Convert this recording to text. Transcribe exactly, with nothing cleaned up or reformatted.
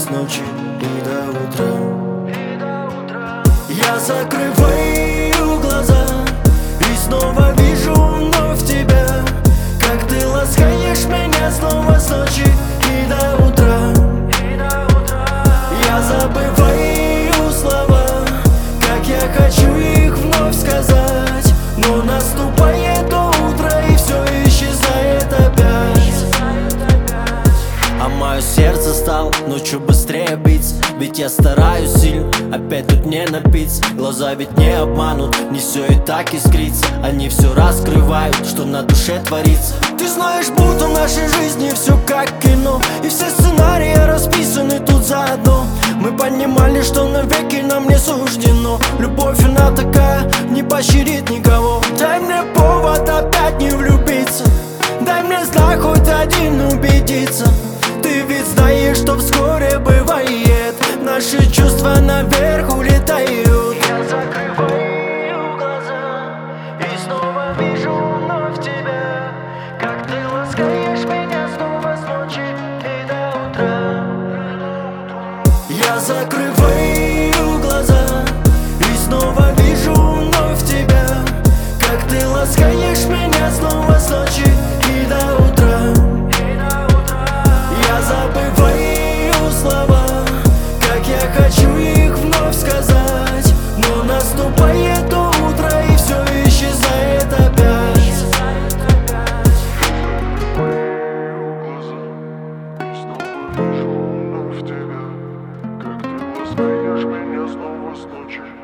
с ночи и до утра. Я закрываю глаза и снова вижу вновь тебя, как ты ласкаешь меня снова с ночи и до утра. Я забываю слова, как я хочу их вновь сказать, но наступает утро и все исчезает опять. А мое сердце стало ночью быстрее биться, ведь я стараюсь сильно, опять тут не напиться. Глаза ведь не обманут, не все и так искрится. Они все раскрывают, что на душе творится. Ты знаешь, будто в нашей жизни все как кино, и все сценарии расписаны тут заодно. Мы понимали, что навеки нам не суждено. Любовь она такая, не поощрит никого. Дай мне повод опять не влюбиться, дай мне знак хоть один убедиться. Ты ведь знаешь, что вскоре бывает, наши чувства наверх улетают. Я закрываю глаза и снова вижу вновь тебя, как ты ласкаешь меня снова с ночи и до утра. Я закрываю глаза и снова вижу вновь тебя, как ты ласкаешь меня снова с ночи и до утра. Я забываю слова, как я хочу их вновь сказать, но наступает утро и все исчезает опять. Снова вижу вновь тебя, как ты ласкаешь меня снова с ночи.